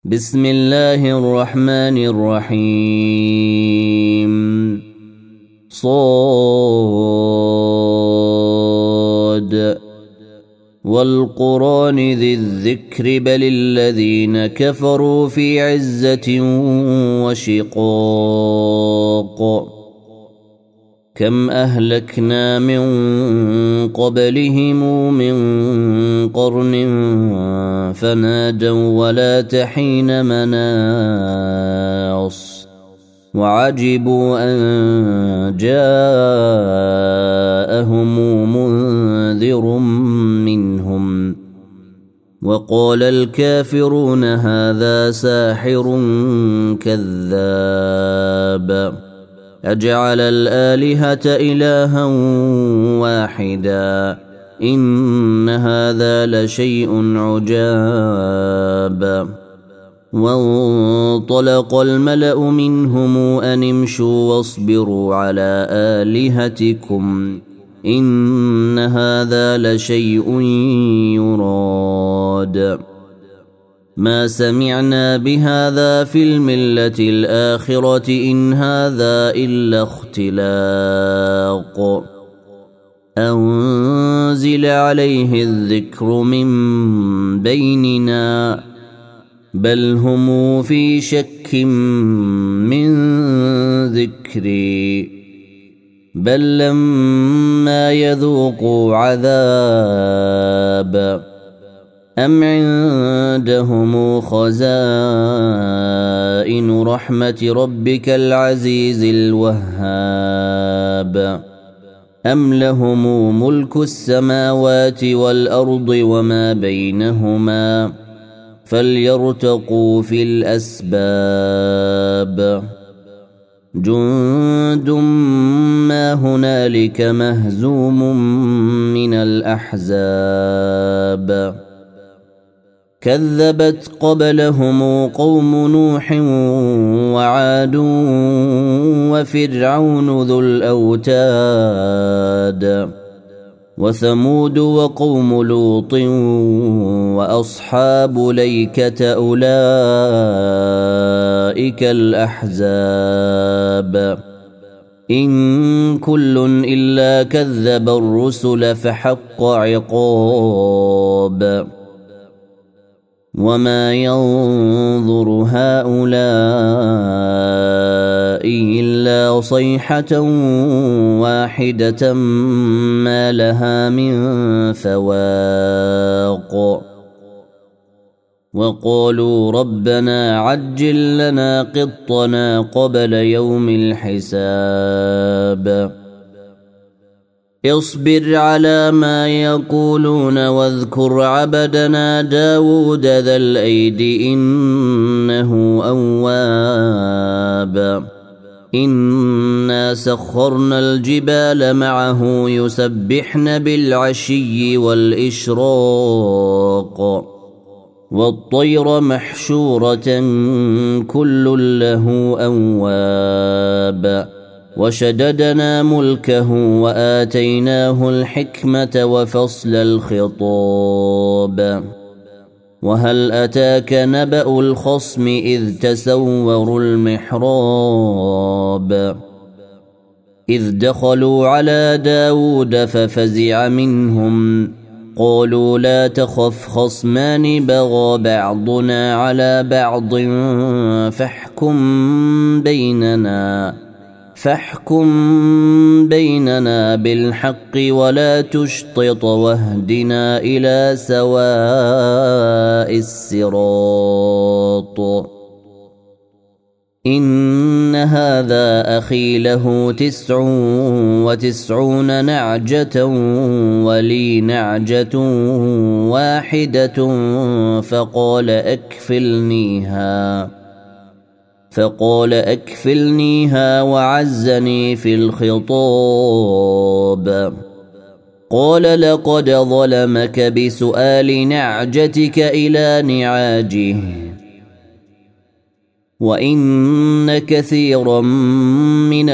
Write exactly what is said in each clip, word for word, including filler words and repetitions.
بسم الله الرحمن الرحيم صاد والقرآن ذي الذكر بل الذين كفروا في عزة وشقاق كم أهلكنا من قبلهم من قرن فنادوا ولا تحين مناص وعجبوا أن جاءهم منذر منهم وقال الكافرون هذا ساحر كذاب أجعل الآلهة إلها واحدا إن هذا لشيء عجاب وانطلق الملأ منهم أن امشوا واصبروا على آلهتكم إن هذا لشيء يراد ما سمعنا بهذا في الملة الآخرة إن هذا إلا اختلاق أنزل عليه الذكر من بيننا بل هم في شك من ذكري بل لما يذوقوا عذاب أم عندهم خزائن رحمة ربك العزيز الوهاب أم لهم ملك السماوات والأرض وما بينهما فليرتقوا في الأسباب جند ما هنالك مهزوم من الأحزاب كذبت قبلهم قوم نوح وعاد وفرعون ذو الأوتاد وثمود وقوم لوط وأصحاب ليكة أولئك الأحزاب إن كل إلا كذب الرسل فحق عقاب وما ينظر هؤلاء إلا صيحة واحدة ما لها من فواق وقالوا ربنا عجل لنا قطنا قبل يوم الحساب اصبر على ما يقولون واذكر عبدنا داود ذا الأيد إنه أواب إنا سخرنا الجبال معه يسبحن بالعشي والإشراق والطير محشورة كل له أواب وشددنا ملكه وآتيناه الحكمة وفصل الخطاب وهل أتاك نبأ الخصم إذ تسوروا المحراب إذ دخلوا على داود ففزع منهم قالوا لا تخف خصمان بغى بعضنا على بعض فاحكم بيننا فاحكم بيننا بالحق ولا تشطط واهدنا إلى سواء الصراط إن هذا أخي له تسع وتسعون نعجة ولي نعجة واحدة فقال أكفلنيها فقال أكفلنيها وعزني في الخطاب قال لقد ظلمك بسؤال نعجتك إلى نعاجه وإن كثيرا من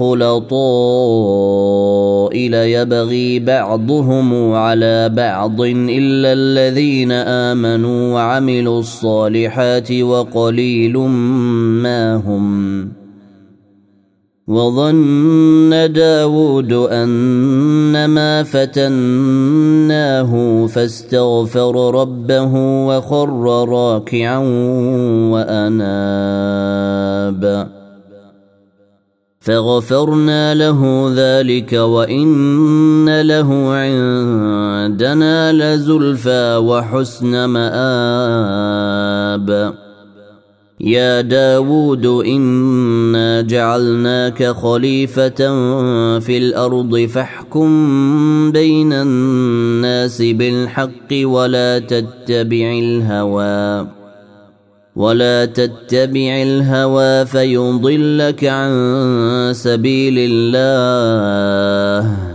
الخلطاء ليبغي بعضهم على بعض إلا الذين آمنوا وعملوا الصالحات وقليل ما هم. وظن داود أنما فتناه فاستغفر ربه وخر راكعا وأناب فغفرنا له ذلك وإن له عندنا لزلفى وحسن مآب. يا داود إنا جعلناك خليفة في الأرض فاحكم بين الناس بالحق ولا تتبع الهوى ولا تتبع الهوى فيضلك عن سبيل الله.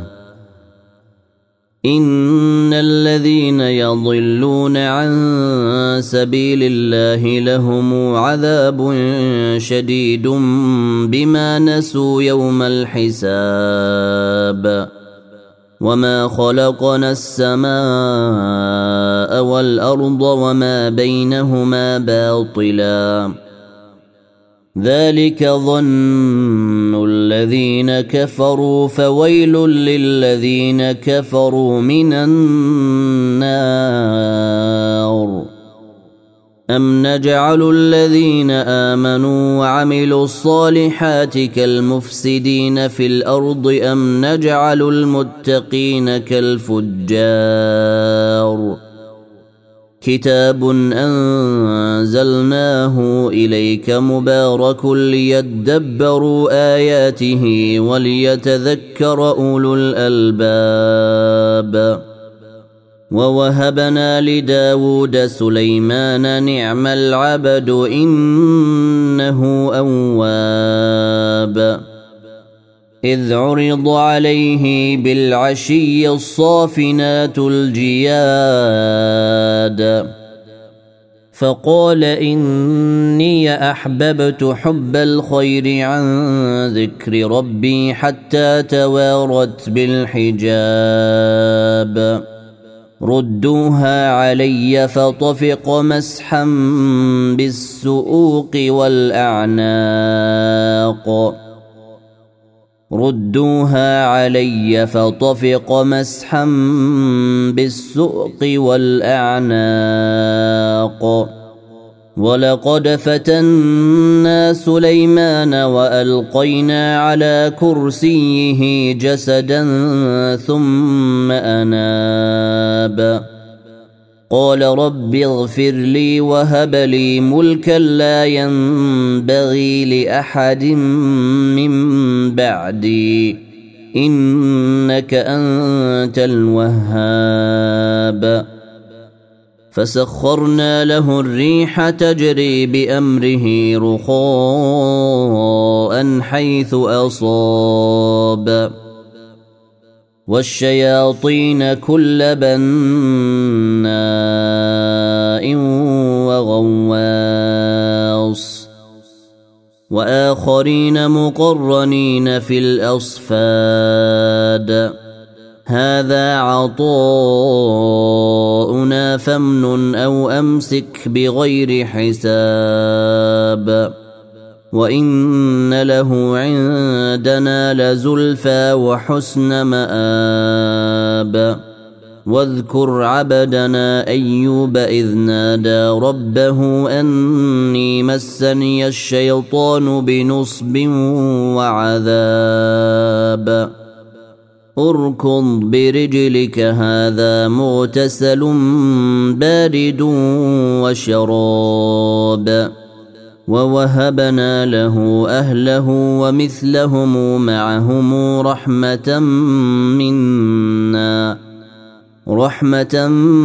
إن الذين يضلون عن سبيل الله لهم عذاب شديد بما نسوا يوم الحساب. وما خلقنا السماء والأرض وما بينهما باطلا ذلك ظن الذين كفروا فويل للذين كفروا من النار. أم نجعل الذين آمنوا وعملوا الصالحات كالمفسدين في الأرض أم نجعل المتقين كالفجار. كتاب أنزلناه إليك مبارك ليدبروا آياته وليتذكر أولو الألباب. ووهبنا لداود سليمان نعم العبد إنه أواب. إذ عرض عليه بالعشي الصافنات الجياد فقال إني أحببت حب الخير عن ذكر ربي حتى توارت بالحجاب. ردوها علي فطفق مسحا بالسؤوق والأعناق ردوها علي فطفق مسحا بالسؤق والأعناق. ولقد فتنا سليمان وألقينا على كرسيه جسدا ثم أناب قال رب اغفر لي وهب لي ملكا لا ينبغي لأحد من بعدي إنك أنت الوهاب. فسخرنا له الريح تجري بأمره رخاء حيث أصاب والشياطين كل بناء وغواص وآخرين مقرنين في الأصفاد. هذا عطاؤنا فامنن أو أمسك بغير حساب وإن له عندنا لزلفى وحسن مآب. واذكر عبدنا أيوب إذ نادى ربه أني مسني الشيطان بنصب وعذاب. اركض برجلك هذا مغتسل بارد وشراب. ووهبنا له أهله ومثلهم معهم رحمة منا رحمة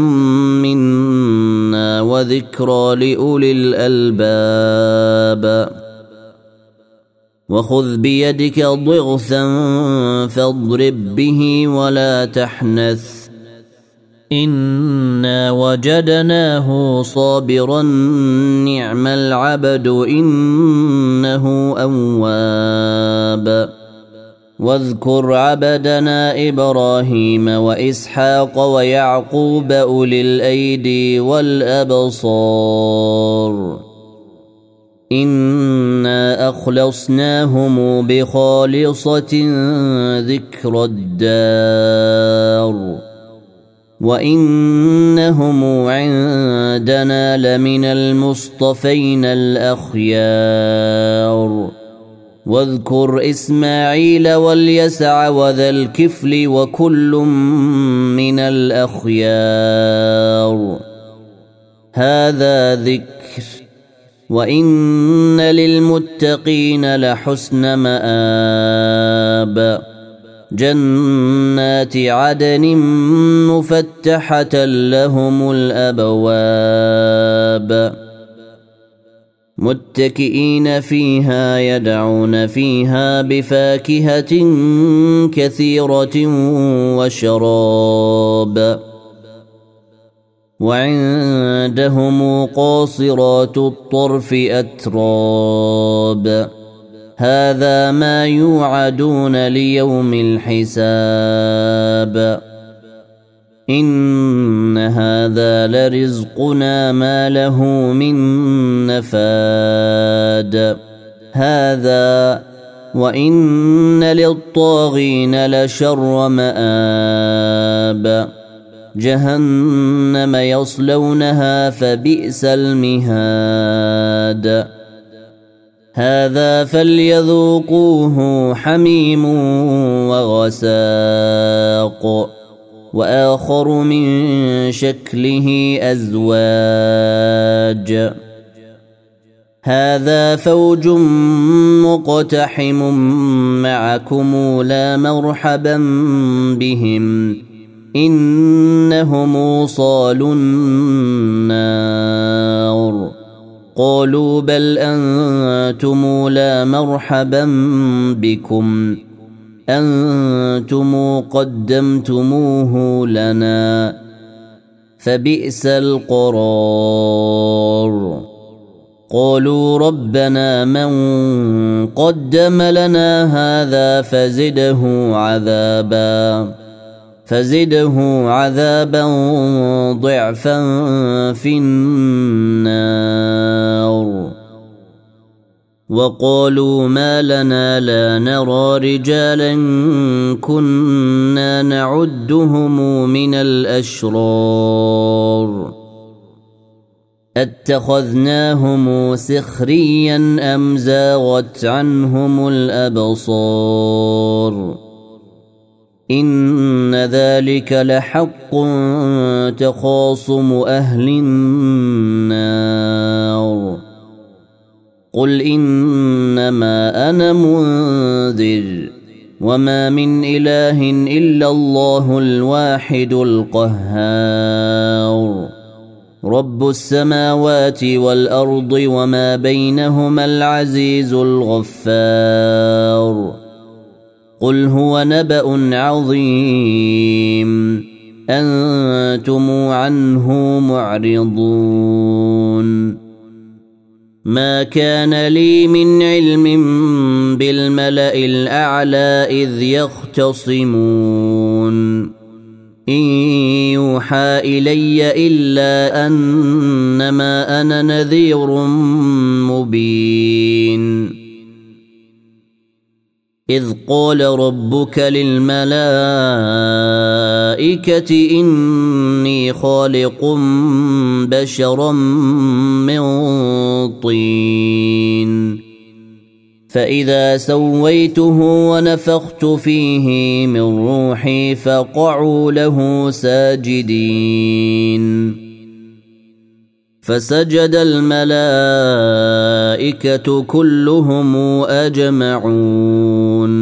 منا وذكرى لأولي الألباب. وخذ بيدك ضغثا فاضرب به ولا تحنث إنا وجدناه صابرا نعم العبد إنه أواب واذكر عبدنا إبراهيم وإسحاق ويعقوب أولي الأيدي والأبصار إنا أخلصناهم بخالصة ذكر الدار وإنهم عندنا لمن المصطفين الأخيار واذكر إسماعيل واليسع وذا الكفل وكل من الأخيار هذا ذكر وإن للمتقين لحسن مآب جنات عدن مفتحة لهم الأبواب متكئين فيها يدعون فيها بفاكهة كثيرة وشراب وعندهم قاصرات الطرف أتراب هذا ما يوعدون ليوم الحساب إن هذا لرزقنا ما له من نفاد هذا وإن للطاغين لشر مآب جهنم يصلونها فبئس المهاد هذا فليذوقوه حميم وغساق وآخر من شكله أزواج هذا فوج مقتحم معكم لا مرحبا بهم إنهم صالوا النار قالوا بل أنتم لا مرحبا بكم أنتم قدمتموه لنا فبئس القرار قالوا ربنا من قدم لنا هذا فزده عذابا فزده عذابا ضعفا في النار وقالوا ما لنا لا نرى رجالا كنا نعدهم من الأشرار اتخذناهم سخريا أم زاغت عنهم الأبصار إن ذلك لحق تخاصم أهل النار قل إنما أنا منذر وما من إله إلا الله الواحد القهار رب السماوات والأرض وما بينهما العزيز الغفار قل هو نبأ عظيم أنتم عنه معرضون ما كان لي من علم بالملأ الأعلى إذ يختصمون إن يوحى إلي إلا أنما أنا نذير مبين إذ قال ربك للملائكة إني خالق بشرا من طين فإذا سويته ونفخت فيه من روحي فقعوا له ساجدين فسجد الملائكة كلهم أجمعون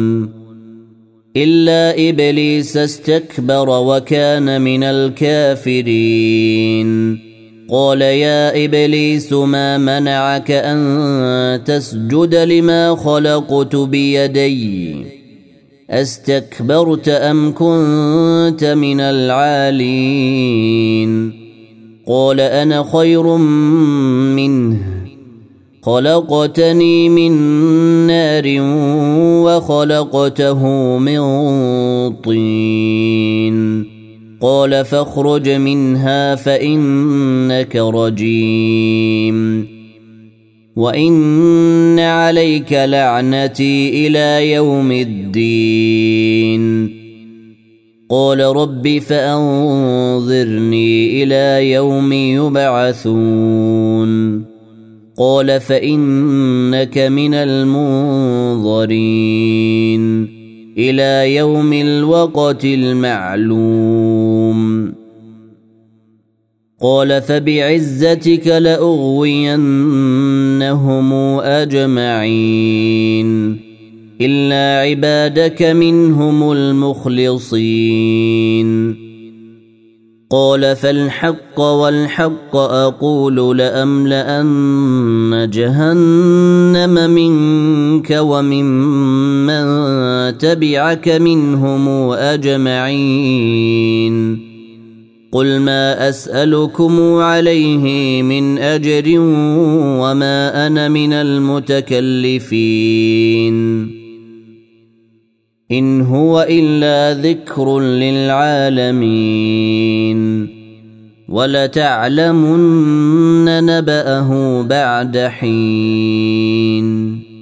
إلا إبليس استكبر وكان من الكافرين قال يا إبليس ما منعك أن تسجد لما خلقت بيدي أستكبرت أم كنت من العالين قال أنا خير منه خلقتني من نار وخلقته من طين قال فاخرج منها فإنك رجيم وإن عليك لعنتي إلى يوم الدين قال رب فأنظرني إلى يوم يبعثون قال فإنك من المنظرين إلى يوم الوقت المعلوم قال فبعزتك لأغوينهم أجمعين إلا عبادك منهم المخلصين قال فالحق والحق أقول لأملأن جهنم منك وممن تبعك منهم أجمعين قل ما أسألكم عليه من أجر وما أنا من المتكلفين إن هو إلا ذكر للعالمين ولتعلمن نبأه بعد حين